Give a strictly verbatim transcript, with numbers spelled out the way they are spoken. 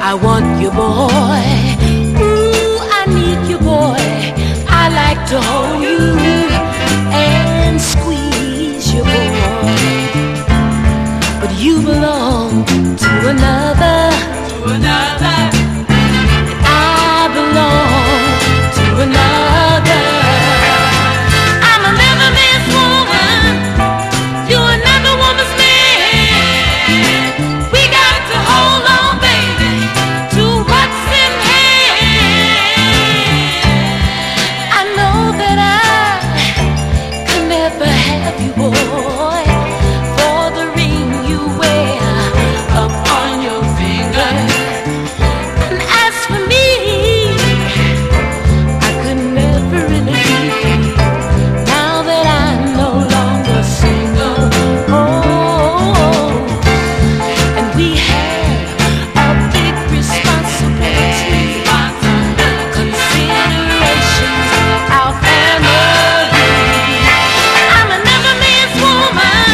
I want you, boy. Ooh, I need you, boy. I like to hold you and squeeze you, boy. But you belong to another, to another. And I belong to another. I'm another man's woman. You're another woman's man. We got to hold on, baby, to what's in hand. I know that I could never have you, boy, for the ring you wear up on your finger.